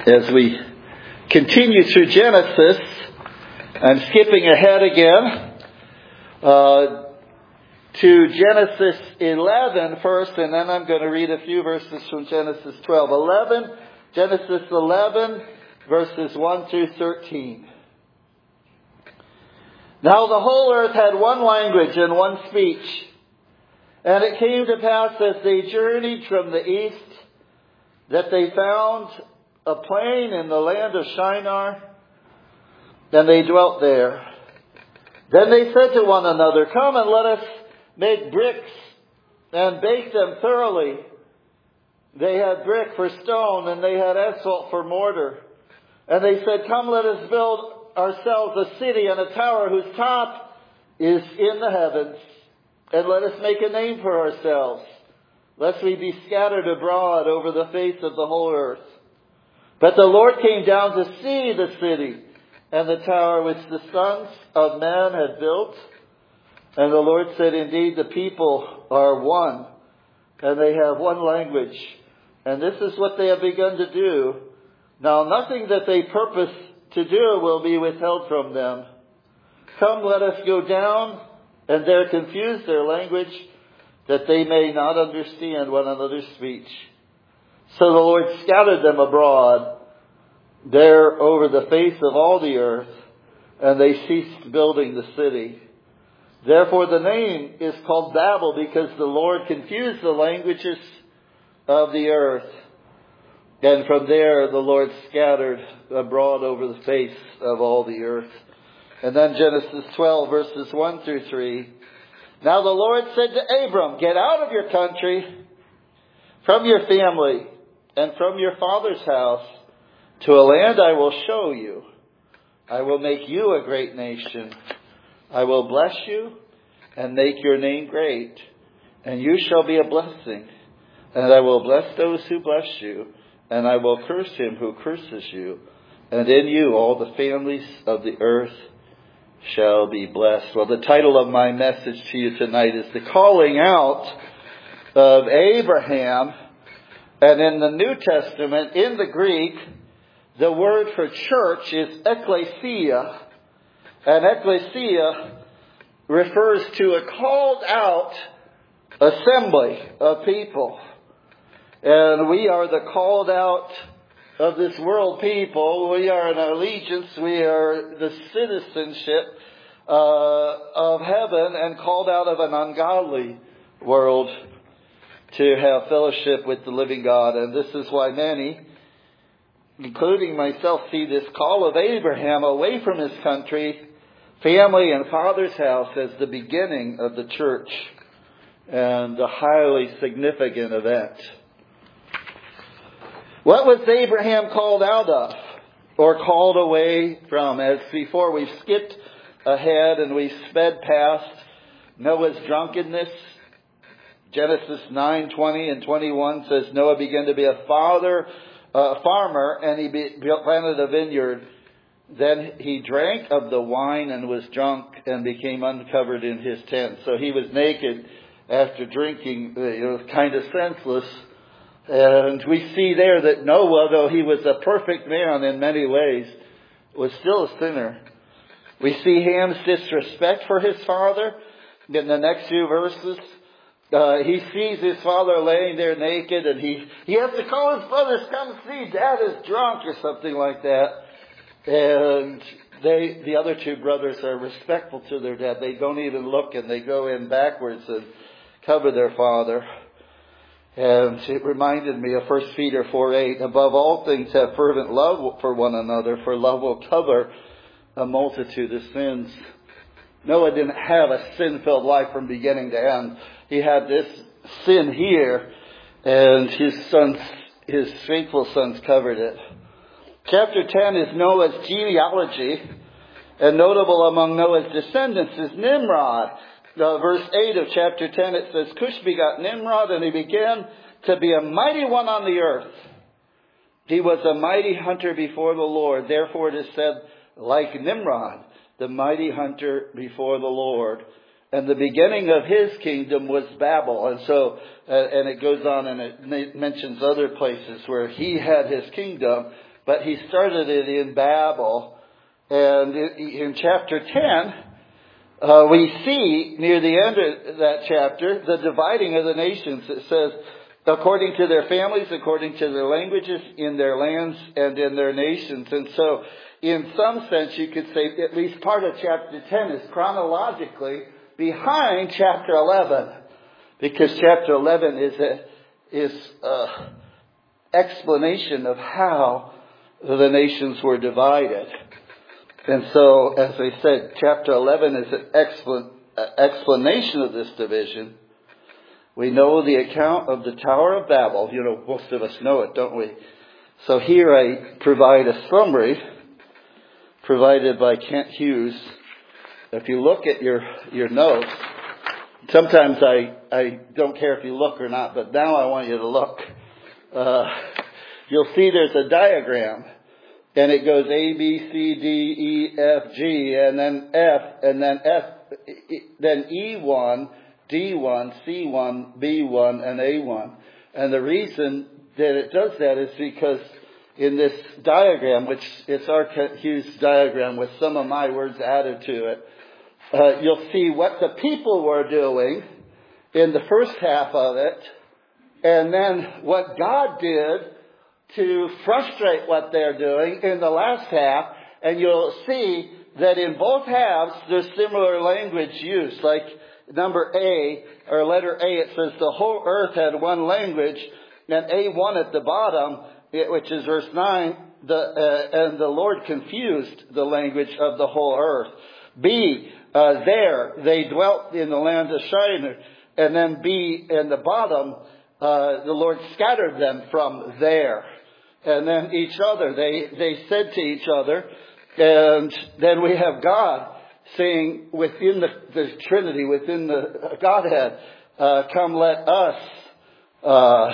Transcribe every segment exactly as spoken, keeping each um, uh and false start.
As we continue through Genesis, I'm skipping ahead again uh, to Genesis eleven first, and then I'm going to read a few verses from Genesis twelve. eleven, Genesis eleven, verses one through thirteen. Now the whole earth had one language and one speech. And it came to pass as they journeyed from the east that they found a plain in the land of Shinar, and they dwelt there. Then they said to one another, "Come and let us make bricks and bake them thoroughly." They had brick for stone, and they had asphalt for mortar. And they said, "Come, let us build ourselves a city and a tower whose top is in the heavens. And let us make a name for ourselves, lest we be scattered abroad over the face of the whole earth." But the Lord came down to see the city and the tower which the sons of man had built. And the Lord said, "Indeed, the people are one, and they have one language. And this is what they have begun to do. Now nothing that they purpose to do will be withheld from them. Come, let us go down and there confuse their language, that they may not understand one another's speech." So the Lord scattered them abroad there over the face of all the earth, and they ceased building the city. Therefore the name is called Babel, because the Lord confused the languages of the earth. And from there the Lord scattered abroad over the face of all the earth. And then Genesis twelve, verses one through three. Now the Lord said to Abram, "Get out of your country, from your family, and from your father's house, to a land I will show you. I will make you a great nation. I will bless you and make your name great, and you shall be a blessing. And I will bless those who bless you, and I will curse him who curses you. And in you all the families of the earth shall be blessed." Well, the title of my message to you tonight is The Calling Out of Abraham. And in the New Testament, in the Greek, the word for church is ekklesia. And ekklesia refers to a called out assembly of people. And we are the called out of this world people. We are an allegiance. We are the citizenship uh, of heaven, and called out of an ungodly world to have fellowship with the living God. And this is why many, including myself, see this call of Abraham away from his country, family, and father's house as the beginning of the church, and a highly significant event. What was Abraham called out of, or called away from? As before, we've skipped ahead and we sped past Noah's drunkenness. Genesis nine, twenty and twenty-one says Noah began to be a father, a farmer, and he be, planted a vineyard. Then he drank of the wine and was drunk and became uncovered in his tent. So he was naked after drinking. It was kind of senseless. And we see there that Noah, though he was a perfect man in many ways, was still a sinner. We see Ham's disrespect for his father in the next few verses. Uh, he sees his father laying there naked, and he, he has to call his brothers, "Come see, Dad is drunk," or something like that. And they, the other two brothers are respectful to their dad. They don't even look, and they go in backwards and cover their father. And it reminded me of First Peter four eight. "Above all things have fervent love for one another, for love will cover a multitude of sins." Noah didn't have a sin-filled life from beginning to end. He had this sin here, and his sons, his faithful sons covered it. Chapter ten is Noah's genealogy, and notable among Noah's descendants is Nimrod. Uh, verse eight of chapter ten, it says, "Cush begot Nimrod, and he began to be a mighty one on the earth. He was a mighty hunter before the Lord. Therefore it is said, like Nimrod, the mighty hunter before the Lord. And the beginning of his kingdom was Babel." And so, uh, and it goes on and it mentions other places where he had his kingdom. but he started it in Babel. And in chapter ten, uh, we see near the end of that chapter the dividing of the nations. It says, according to their families, according to their languages, in their lands and in their nations. And so, in some sense, you could say at least part of chapter ten is chronologically behind chapter eleven, because chapter eleven is a is a explanation of how the nations were divided. And so, as I said, chapter eleven is an explan- explanation of this division. We know the account of the Tower of Babel. You know, most of us know it, don't we? So here I provide a summary provided by Kent Hughes. If you look at your, your notes, sometimes I, I don't care if you look or not, but now I want you to look. Uh, you'll see there's a diagram, and it goes A, B, C, D, E, F, G, and then F, and then F, then E one, D one, C one, B one, and A one. And the reason that it does that is because in this diagram, which it's our Kent Hughes diagram with some of my words added to it, uh, you'll see what the people were doing in the first half of it, and then what God did to frustrate what they're doing in the last half. And you'll see that in both halves there's similar language used. Like number A, or letter A, it says the whole earth had one language, and A one at the bottom, which is verse nine, the, uh, and the Lord confused the language of the whole earth. B, uh, there, they dwelt in the land of Shinar. And then B, in the bottom, uh, the Lord scattered them from there. And then each other, they, they said to each other, and then we have God saying within the, the Trinity, within the Godhead, uh, come let us, uh,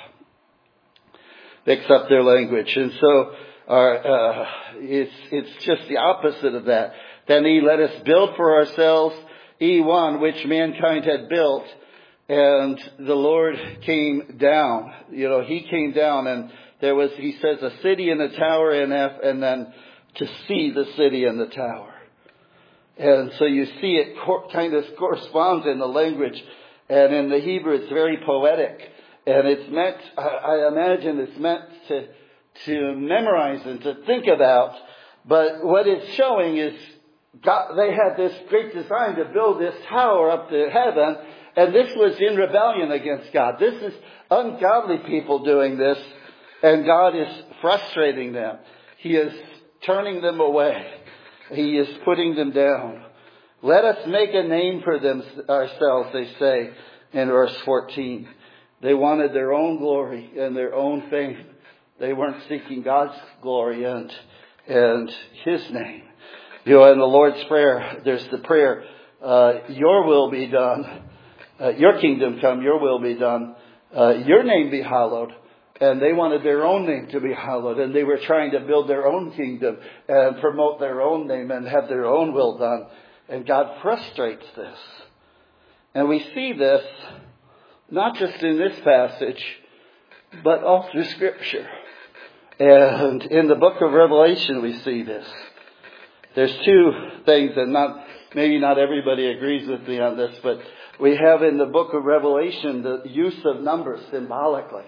mix up their language. And so our, uh, it's, it's just the opposite of that. Then E, let us build for ourselves, E one, which mankind had built, and the Lord came down. You know, He came down, and there was, He says, a city and a tower in F, and then to see the city and the tower. And so you see it cor- kind of corresponds in the language, and in the Hebrew it's very poetic. And it's meant, I imagine it's meant to, to memorize and to think about. But what it's showing is God, they had this great design to build this tower up to heaven. And this was in rebellion against God. This is ungodly people doing this. And God is frustrating them. He is turning them away. He is putting them down. Let us make a name for them ourselves, they say in verse fourteen. They wanted their own glory and their own fame. They weren't seeking God's glory and, and His name. You know, in the Lord's Prayer, there's the prayer, uh, your will be done. Uh, your kingdom come, your will be done. Uh, your name be hallowed. And they wanted their own name to be hallowed. And they were trying to build their own kingdom and promote their own name and have their own will done. And God frustrates this. And we see this not just in this passage, but all through Scripture. And in the book of Revelation we see this. There's two things, and not maybe not everybody agrees with me on this, but we have in the book of Revelation the use of numbers symbolically.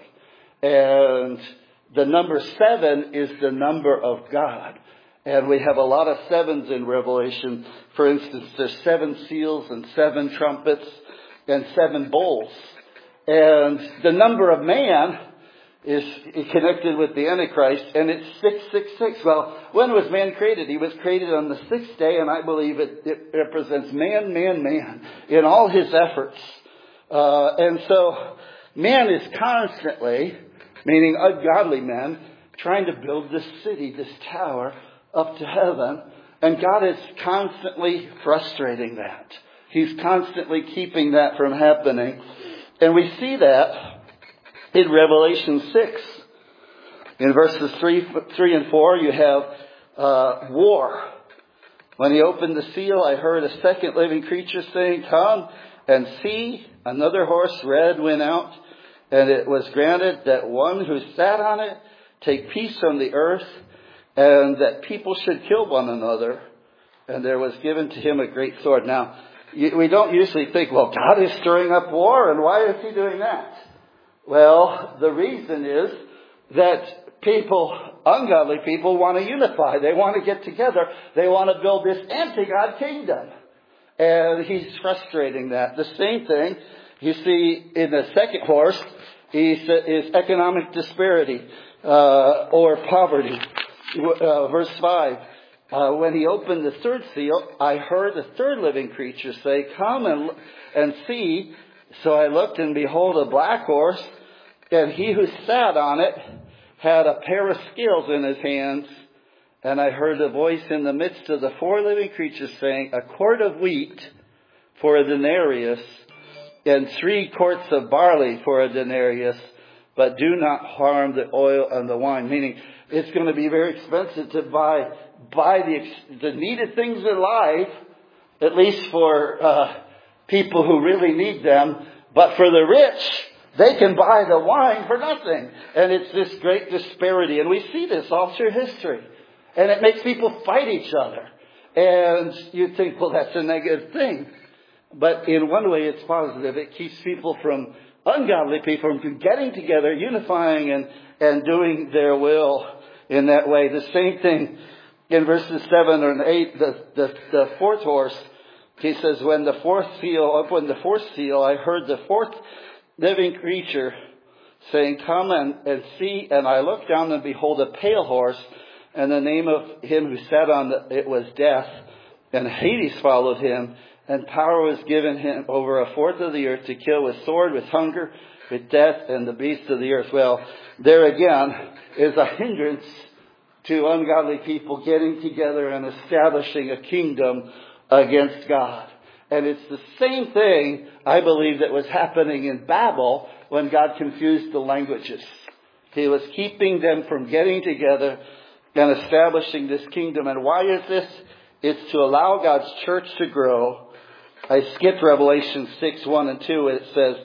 And the number seven is the number of God. And we have a lot of sevens in Revelation. For instance, there's seven seals and seven trumpets and seven bowls. And the number of man is connected with the Antichrist, and it's six six six. Well, when was man created? He was created on the sixth day, and I believe it, it represents man, man, man in all his efforts. Uh, and so man is constantly, meaning ungodly men, trying to build this city, this tower up to heaven, and God is constantly frustrating that. He's constantly keeping that from happening. And we see that in Revelation six. In verses three, three and four, you have uh, war. When he opened the seal, I heard a second living creature saying, come and see. Another horse, red, went out, and it was granted that one who sat on it take peace from the earth, and that people should kill one another. And there was given to him a great sword. Now, we don't usually think, well, God is stirring up war, and why is he doing that? Well, the reason is that people, ungodly people, want to unify. They want to get together. They want to build this anti-God kingdom. And he's frustrating that. The same thing you see in the second horse is economic disparity uh, or poverty. Uh, verse five. Uh, when he opened the third seal, I heard the third living creature say, come and, and see. So I looked, and behold, a black horse, and he who sat on it had a pair of scales in his hands. And I heard a voice in the midst of the four living creatures saying, a quart of wheat for a denarius, and three quarts of barley for a denarius, but do not harm the oil and the wine. Meaning, it's going to be very expensive to buy buy the the needed things in life, at least for uh, people who really need them. But for the rich, they can buy the wine for nothing. And it's this great disparity. And we see this all through history. And it makes people fight each other. And you think, well, that's a negative thing. But in one way, it's positive. It keeps people from, ungodly people, from getting together, unifying, and, and doing their will in that way. The same thing in verses seven and eight, the, the, the fourth horse, he says, when the fourth seal opened the fourth seal, I heard the fourth living creature saying, come and, and see. And I looked down, and behold, a pale horse, and the name of him who sat on it was Death, and Hades followed him, and power was given him over a fourth of the earth to kill with sword, with hunger, with death, and the beasts of the earth. Well, there again is a hindrance to ungodly people getting together and establishing a kingdom against God. And it's the same thing, I believe, that was happening in Babel when God confused the languages. He was keeping them from getting together and establishing this kingdom. And why is this? It's to allow God's church to grow. I skipped Revelation six, one and two. It says,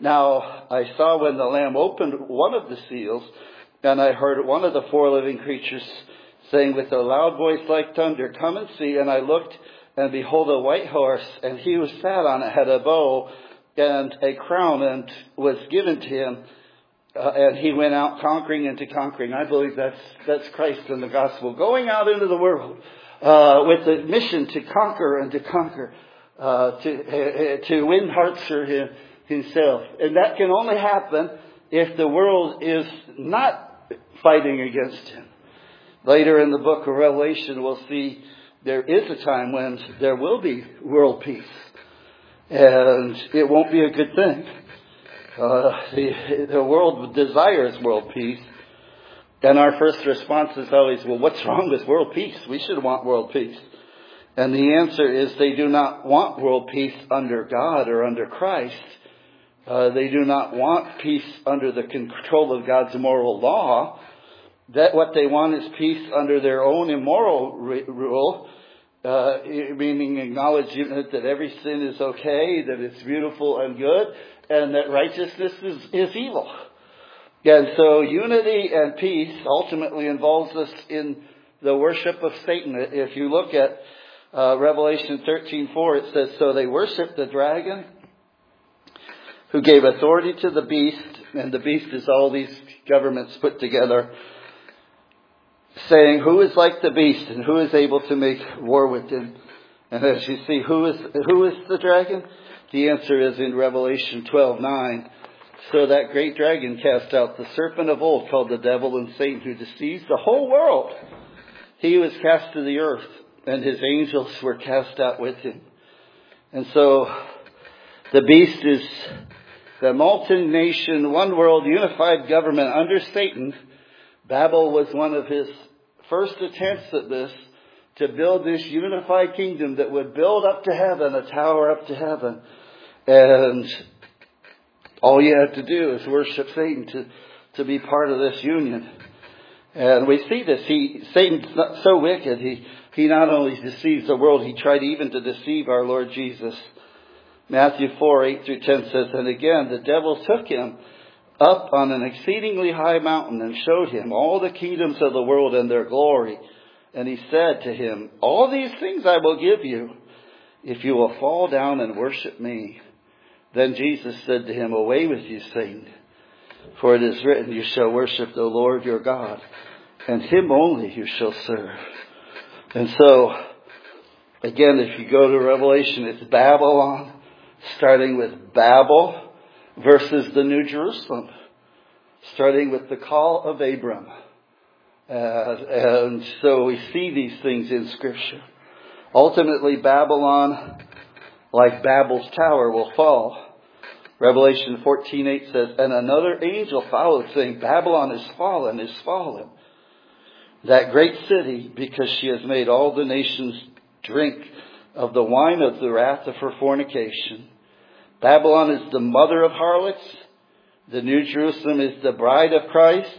now I saw when the Lamb opened one of the seals, and I heard one of the four living creatures saying with a loud voice like thunder, come and see. And I looked, and behold, a white horse, and he who sat on it had a bow and a crown, and was given to him. Uh, and he went out conquering and to conquering. I believe that's that's Christ in the gospel, going out into the world uh, with the mission to conquer and to conquer, uh, to uh, to win hearts for him himself. And that can only happen if the world is not fighting against him. Later in the book of Revelation, we'll see there is a time when there will be world peace, and it won't be a good thing. Uh, the, the world desires world peace. And our first response is always, well, what's wrong with world peace? We should want world peace. And the answer is they do not want world peace under God or under Christ. Uh, they do not want peace under the control of God's moral law. That what they want is peace under their own immoral re- rule, uh, meaning acknowledgement that every sin is okay, that it's beautiful and good, and that righteousness is, is evil. And so unity and peace ultimately involves us in the worship of Satan. If you look at uh, Revelation thirteen four, it says, so they worshiped the dragon who gave authority to the beast, and the beast is all these governments put together, saying, who is like the beast and who is able to make war with him? And as you see, who is who is the dragon? The answer is in Revelation twelve nine. So that great dragon cast out the serpent of old, called the devil and Satan, who deceives the whole world. He was cast to the earth, and his angels were cast out with him. And so the beast is the multi-nation, one world, unified government under Satan. Babel was one of his first attempts at this, to build this unified kingdom that would build up to heaven, a tower up to heaven. And all you have to do is worship Satan to, to be part of this union. And we see this. He, Satan's not so wicked. He, he not only deceives the world, he tried even to deceive our Lord Jesus. Matthew four, eight through ten says, and again, the devil took him up on an exceedingly high mountain and showed him all the kingdoms of the world and their glory. And he said to him, all these things I will give you if you will fall down and worship me. Then Jesus said to him, away with you, Satan, for it is written, you shall worship the Lord your God, and him only you shall serve. And so, again, if you go to Revelation, it's Babylon, starting with Babel versus the New Jerusalem, starting with the call of Abram. Uh, and so we see these things in Scripture. Ultimately, Babylon, like Babel's tower, will fall. Revelation fourteen eight says, and another angel followed, saying, Babylon is fallen, is fallen, that great city, because she has made all the nations drink of the wine of the wrath of her fornication. Babylon is the mother of harlots. The New Jerusalem is the bride of Christ.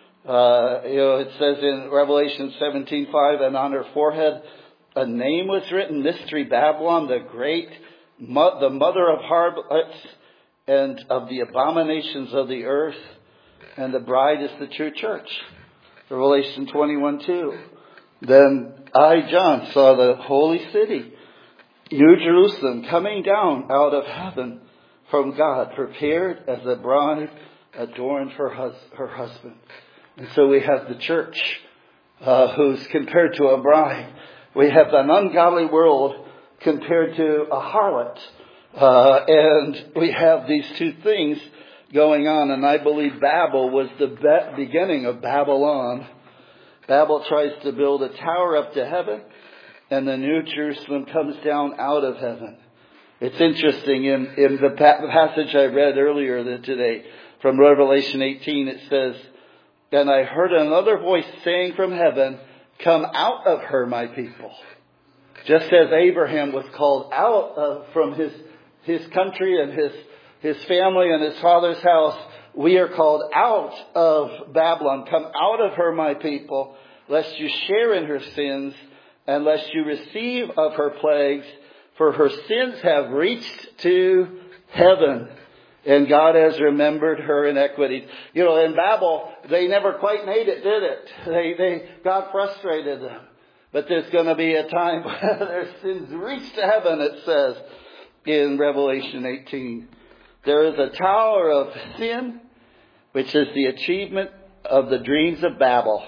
Uh, you know, it says in Revelation seventeen five, and on her forehead a name was written, Mystery Babylon, the great, mo- the mother of harlots and of the abominations of the earth, and the bride is the true church. Revelation twenty-one two. Then I, John, saw the holy city, New Jerusalem, coming down out of heaven from God, prepared as a bride adorned for hus- her husband. And so we have the church uh, who's compared to a bride. We have an ungodly world compared to a harlot. Uh, and we have these two things going on. And I believe Babel was the be- beginning of Babylon. Babel tries to build a tower up to heaven, and the New Jerusalem comes down out of heaven. It's interesting, in, in the pa- passage I read earlier today from Revelation eighteen, it says, and I heard another voice saying from heaven, come out of her, my people. Just as Abraham was called out of, from his, his country and his, his family and his father's house, we are called out of Babylon. Come out of her, my people, lest you share in her sins, and lest you receive of her plagues, for her sins have reached to heaven, and God has remembered her iniquities. You know, in Babel, they never quite made it, did it? They, they, God frustrated them. But there's going to be a time when their sins reach to heaven, it says in Revelation eighteen. There is a tower of sin, which is the achievement of the dreams of Babel.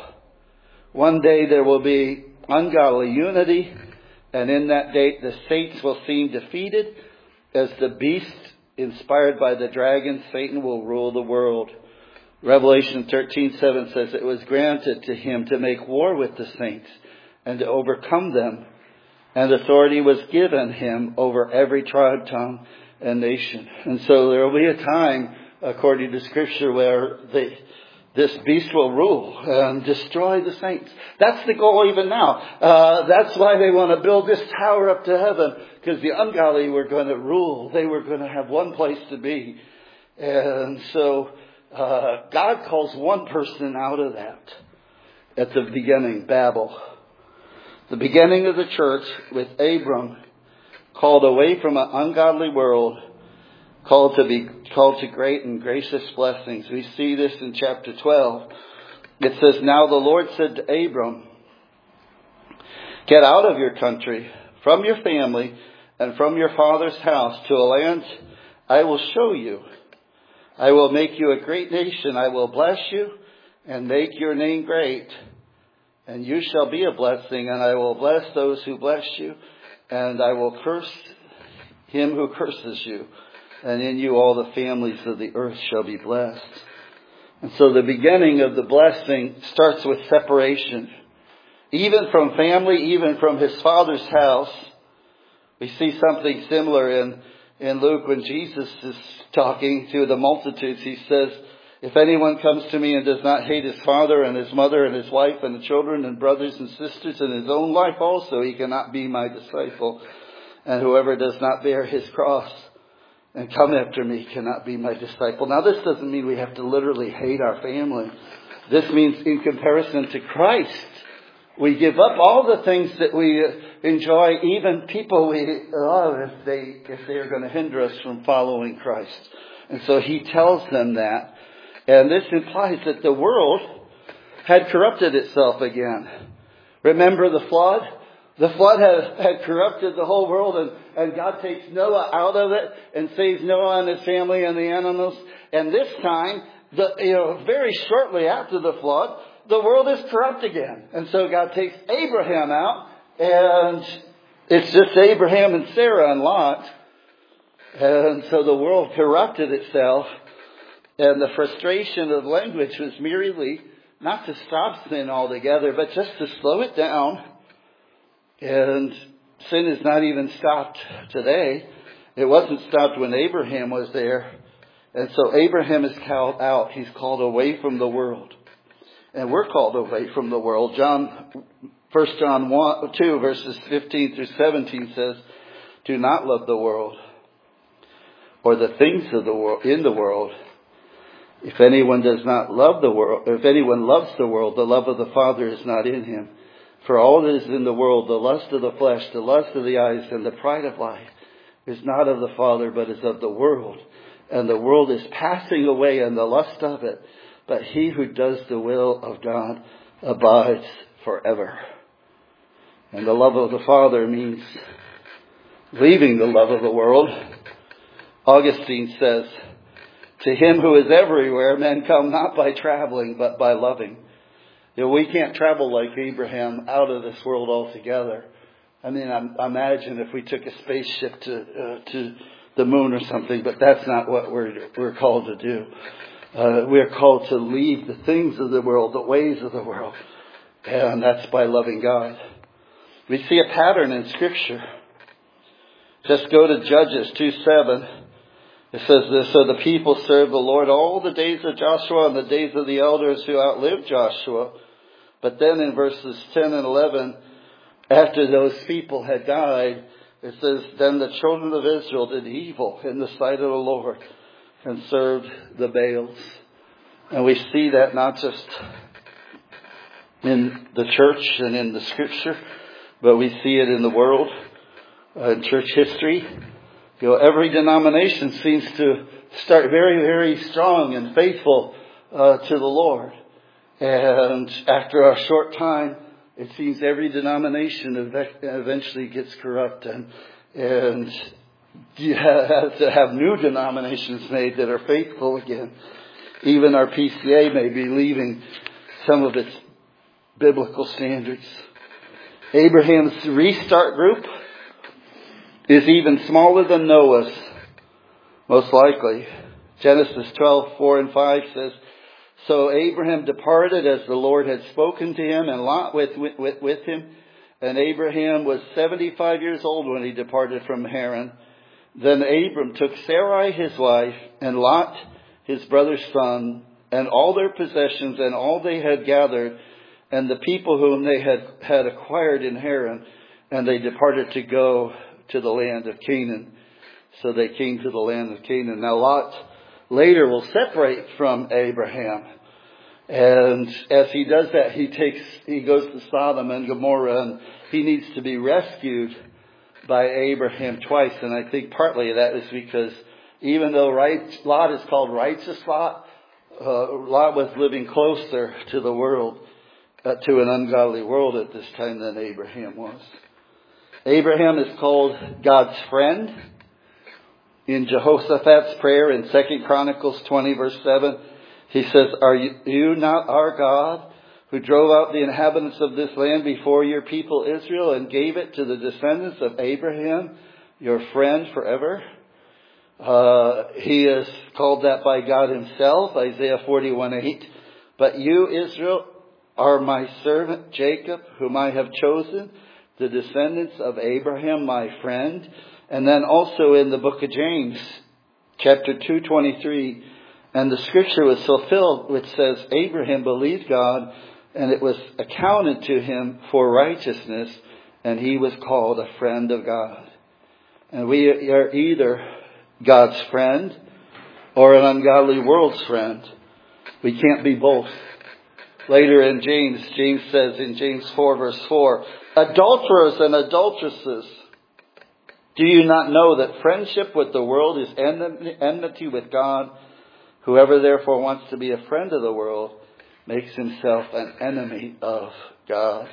One day there will be ungodly unity, and in that day the saints will seem defeated as the beast, inspired by the dragon, Satan, will rule the world. Revelation thirteen seven says it was granted to him to make war with the saints and to overcome them. And authority was given him over every tribe, tongue, and nation. And so there will be a time, according to Scripture, where the, this beast will rule and destroy the saints. That's the goal even now. Uh, that's why they want to build this tower up to heaven, because the ungodly were going to rule. They were going to have one place to be. And so uh, God calls one person out of that at the beginning, Babel. The beginning of the church with Abram, called away from an ungodly world, called to be called to great and gracious blessings. We see this in chapter twelve. It says, now the Lord said to Abram, get out of your country, from your family, and from your father's house to a land I will show you. I will make you a great nation. I will bless you and make your name great. And you shall be a blessing, and I will bless those who bless you, and I will curse him who curses you. And in you all the families of the earth shall be blessed. And so the beginning of the blessing starts with separation. Even from family, even from his father's house. We see something similar in, in Luke when Jesus is talking to the multitudes. He says, if anyone comes to me and does not hate his father and his mother and his wife and the children and brothers and sisters and his own life also, he cannot be my disciple. And whoever does not bear his cross and come after me cannot be my disciple. Now, this doesn't mean we have to literally hate our family. This means in comparison to Christ, we give up all the things that we enjoy, even people we love, if they if they are going to hinder us from following Christ. And so he tells them that. And this implies that the world had corrupted itself again. Remember the flood? The flood had, had corrupted the whole world, and, and God takes Noah out of it and saves Noah and his family and the animals. And this time, the, you know, very shortly after the flood, the world is corrupt again. And so God takes Abraham out, and it's just Abraham and Sarah and Lot. And so the world corrupted itself. And the frustration of language was merely not to stop sin altogether, but just to slow it down. And sin is not even stopped today. It wasn't stopped when Abraham was there. And so Abraham is called out. He's called away from the world. And we're called away from the world. John, First John one, two, verses fifteen through seventeen says, do not love the world or the things of the world in the world. If anyone does not love the world, or if anyone loves the world, the love of the Father is not in him. For all that is in the world, the lust of the flesh, the lust of the eyes, and the pride of life, is not of the Father, but is of the world. And the world is passing away and the lust of it. But he who does the will of God abides forever. And the love of the Father means leaving the love of the world. Augustine says, to him who is everywhere, men come not by traveling, but by loving. You know, we can't travel like Abraham out of this world altogether. I mean, I, imagine if we took a spaceship to uh, to the moon or something, but that's not what we're we're called to do. Uh, we're called to leave the things of the world, the ways of the world, and that's by loving God. We see a pattern in Scripture. Just go to Judges two seven. It says this, so the people served the Lord all the days of Joshua and the days of the elders who outlived Joshua. But then in verses ten and eleven, after those people had died, it says, then the children of Israel did evil in the sight of the Lord and served the Baals. And we see that not just in the church and in the Scripture, but we see it in the world, uh, in church history. You know, every denomination seems to start very, very strong and faithful uh, to the Lord. And after a short time, it seems every denomination eventually gets corrupt. And, and you have to have new denominations made that are faithful again. Even our P C A may be leaving some of its biblical standards. Abraham's restart group is even smaller than Noah's, most likely. Genesis twelve, four and five says, so Abraham departed as the Lord had spoken to him, and Lot with, with, with him. And Abraham was seventy-five years old when he departed from Haran. Then Abram took Sarai his wife, and Lot his brother's son, and all their possessions, and all they had gathered, and the people whom they had, had acquired in Haran, and they departed to go to the land of Canaan. So they came to the land of Canaan. Now Lot later will separate from Abraham. And as he does that, he takes, he goes to Sodom and Gomorrah, and he needs to be rescued by Abraham twice. And I think partly that is because even though right, Lot is called righteous Lot, uh, Lot was living closer to the world, uh, to an ungodly world at this time than Abraham was. Abraham is called God's friend. In Jehoshaphat's prayer in Second Chronicles twenty verse seven, he says, are you not our God who drove out the inhabitants of this land before your people Israel and gave it to the descendants of Abraham, your friend forever? Uh, he is called that by God himself, Isaiah forty-one eight. But you, Israel, are my servant Jacob, whom I have chosen, the descendants of Abraham, my friend. And then also in the book of James, chapter two twenty-three, and the scripture was fulfilled, which says, Abraham believed God, and it was accounted to him for righteousness, and he was called a friend of God. And we are either God's friend or an ungodly world's friend. We can't be both. Later in James, James says in James four verse four, adulterers and adulteresses, do you not know that friendship with the world is enmity with God? Whoever therefore wants to be a friend of the world makes himself an enemy of God.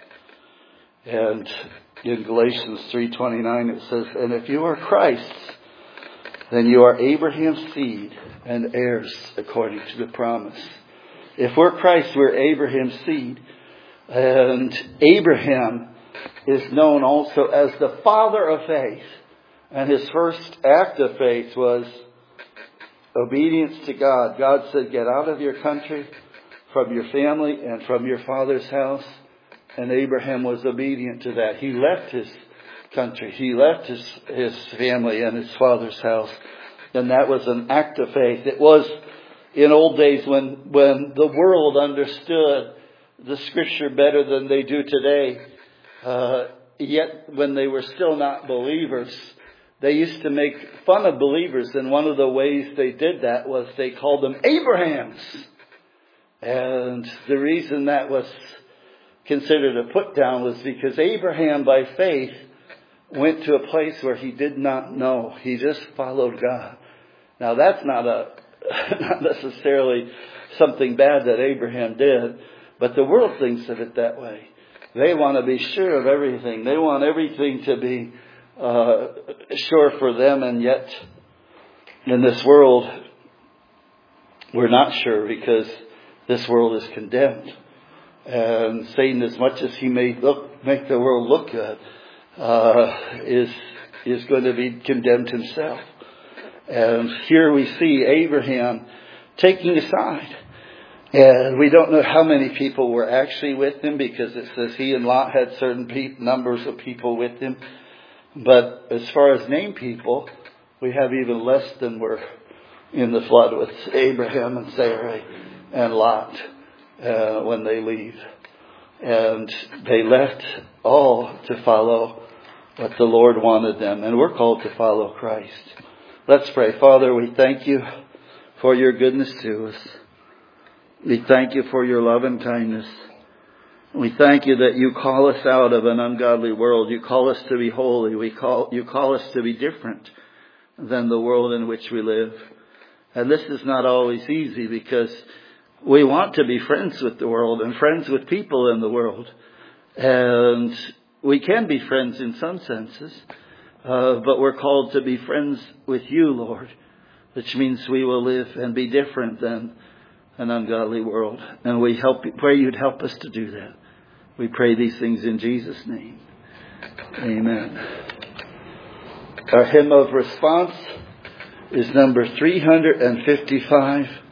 And in Galatians three twenty-nine it says, and if you are Christ's, then you are Abraham's seed and heirs according to the promise. If we're Christ, we're Abraham's seed. And Abraham is known also as the father of faith. And his first act of faith was obedience to God. God said, get out of your country, from your family, and from your father's house. And Abraham was obedient to that. He left his country. He left his, his family and his father's house. And that was an act of faith. It was in old days when, when the world understood the Scripture better than they do today. Uh, yet when they were still not believers, they used to make fun of believers. And one of the ways they did that was they called them Abrahams. And the reason that was considered a put down was because Abraham by faith went to a place where he did not know. He just followed God. Now that's not a not necessarily something bad that Abraham did, but the world thinks of it that way. They want to be sure of everything. They want everything to be uh, sure for them, and yet in this world we're not sure, because this world is condemned. And Satan, as much as he may look, make the world look good, uh, is is going to be condemned himself. And here we see Abraham taking a side. And we don't know how many people were actually with him, because it says he and Lot had certain pe- numbers of people with him. But as far as named people, we have even less than were in the flood with Abraham and Sarai and Lot uh, when they leave. And they left all to follow what the Lord wanted them. And we're called to follow Christ. Let's pray. Father, we thank you for your goodness to us. We thank you for your love and kindness. We thank you that you call us out of an ungodly world. You call us to be holy. We call, you call us to be different than the world in which we live. And this is not always easy, because we want to be friends with the world and friends with people in the world. And we can be friends in some senses. Uh, but we're called to be friends with you, Lord, which means we will live and be different than an ungodly world. And we help, pray you'd help us to do that. We pray these things in Jesus' name. Amen. Our hymn of response is number three hundred fifty-five.